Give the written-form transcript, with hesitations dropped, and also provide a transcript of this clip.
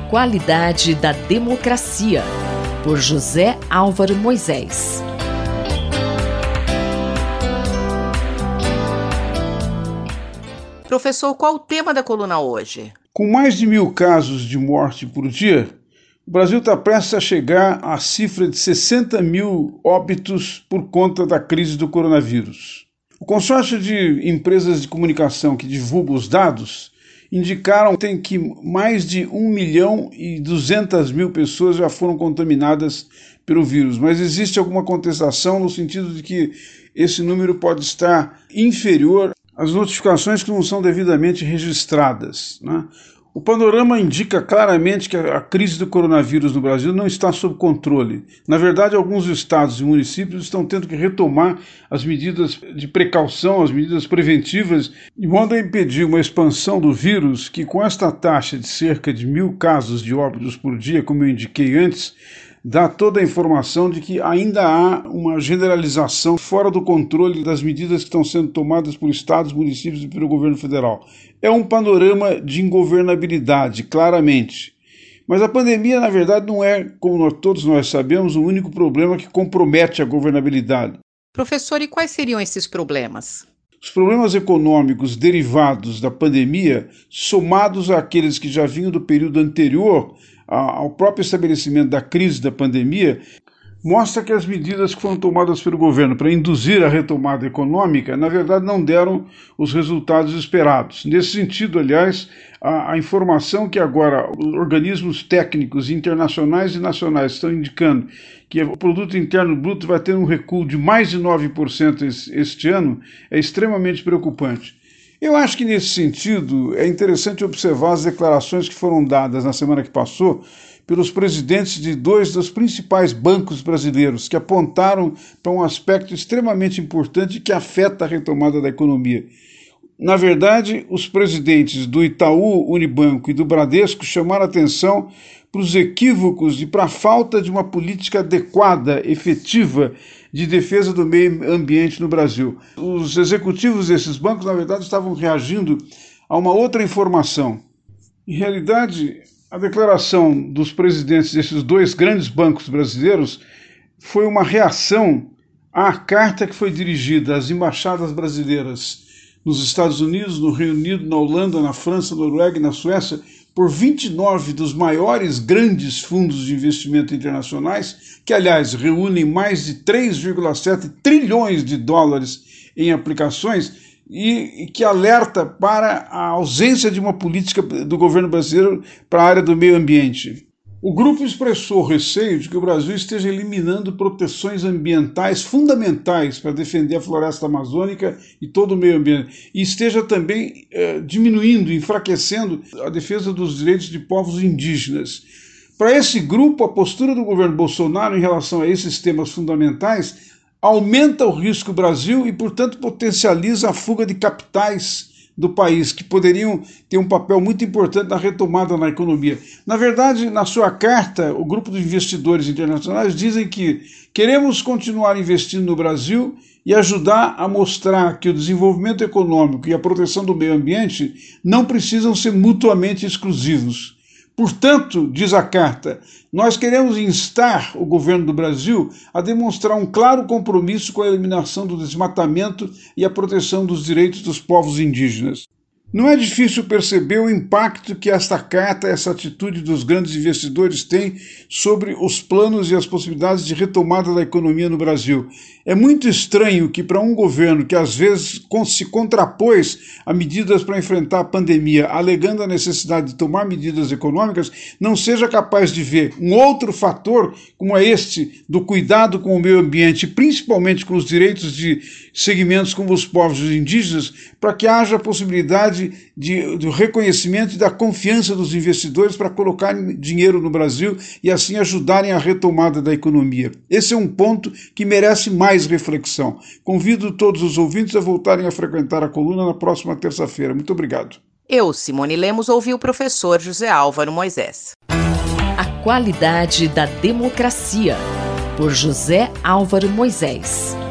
qualidade da democracia, por José Álvaro Moisés. Professor, qual o tema da coluna hoje? Com mais de 1.000 casos de morte por dia, o Brasil está prestes a chegar à cifra de 60 mil óbitos por conta da crise do coronavírus. O consórcio de empresas de comunicação que divulga os dados indicaram que mais de 1.200.000 pessoas já foram contaminadas pelo vírus, mas existe alguma contestação no sentido de que esse número pode estar inferior às notificações que não são devidamente registradas, né? O panorama indica claramente que a crise do coronavírus no Brasil não está sob controle. Na verdade, alguns estados e municípios estão tendo que retomar as medidas de precaução, as medidas preventivas, de modo a impedir uma expansão do vírus que, com esta taxa de cerca de 1.000 casos de óbitos por dia, como eu indiquei antes, dá toda a informação de que ainda há uma generalização fora do controle das medidas que estão sendo tomadas por estados, municípios e pelo governo federal. É um panorama de ingovernabilidade, claramente. Mas a pandemia, na verdade, não é, como todos nós sabemos, o único problema que compromete a governabilidade. Professor, e quais seriam esses problemas? Os problemas econômicos derivados da pandemia, somados àqueles que já vinham do período anterior ao próprio estabelecimento da crise da pandemia, mostra que as medidas que foram tomadas pelo governo para induzir a retomada econômica, na verdade, não deram os resultados esperados. Nesse sentido, aliás, a informação que agora organismos técnicos internacionais e nacionais estão indicando que o produto interno bruto vai ter um recuo de mais de 9% este ano é extremamente preocupante. Eu acho que, nesse sentido, é interessante observar as declarações que foram dadas na semana que passou pelos presidentes de dois dos principais bancos brasileiros, que apontaram para um aspecto extremamente importante que afeta a retomada da economia. Na verdade, os presidentes do Itaú, Unibanco e do Bradesco chamaram a atenção para os equívocos e para a falta de uma política adequada, efetiva, de defesa do meio ambiente no Brasil. Os executivos desses bancos, na verdade, estavam reagindo a uma outra informação. Em realidade, a declaração dos presidentes desses dois grandes bancos brasileiros foi uma reação à carta que foi dirigida às embaixadas brasileiras nos Estados Unidos, no Reino Unido, na Holanda, na França, na Noruega e na Suécia, por 29 dos maiores grandes fundos de investimento internacionais, que, aliás, reúnem mais de 3,7 trilhões de dólares em aplicações, e que alerta para a ausência de uma política do governo brasileiro para a área do meio ambiente. O grupo expressou receio de que o Brasil esteja eliminando proteções ambientais fundamentais para defender a floresta amazônica e todo o meio ambiente, e esteja também diminuindo, enfraquecendo a defesa dos direitos de povos indígenas. Para esse grupo, a postura do governo Bolsonaro em relação a esses temas fundamentais aumenta o risco do Brasil e, portanto, potencializa a fuga de capitais do país, que poderiam ter um papel muito importante na retomada na economia. Na verdade, na sua carta, o grupo de investidores internacionais dizem que queremos continuar investindo no Brasil e ajudar a mostrar que o desenvolvimento econômico e a proteção do meio ambiente não precisam ser mutuamente exclusivos. Portanto, diz a carta, nós queremos instar o governo do Brasil a demonstrar um claro compromisso com a eliminação do desmatamento e a proteção dos direitos dos povos indígenas. Não é difícil perceber o impacto que esta carta, essa atitude dos grandes investidores tem sobre os planos e as possibilidades de retomada da economia no Brasil. É muito estranho que, para um governo que às vezes se contrapôs a medidas para enfrentar a pandemia, alegando a necessidade de tomar medidas econômicas, não seja capaz de ver um outro fator, como é este do cuidado com o meio ambiente, principalmente com os direitos de segmentos como os povos indígenas, para que haja a possibilidade do reconhecimento e da confiança dos investidores para colocar dinheiro no Brasil e assim ajudarem a retomada da economia. Esse é um ponto que merece mais reflexão. Convido todos os ouvintes a voltarem a frequentar a coluna na próxima terça-feira. Muito obrigado. Eu, Simone Lemos, ouvi o professor José Álvaro Moisés. A qualidade da democracia, por José Álvaro Moisés.